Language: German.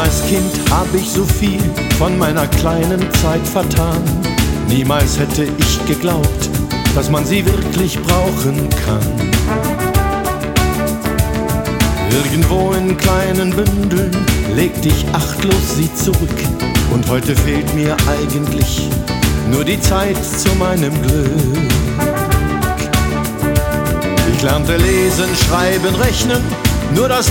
als Kind hab ich so viel von meiner kleinen Zeit vertan. Niemals hätte ich geglaubt, dass man sie wirklich brauchen kann. Irgendwo in kleinen Bündeln legte ich achtlos sie zurück. Und heute fehlt mir eigentlich nur die Zeit zu meinem Glück. Ich lernte lesen, schreiben, rechnen, nur das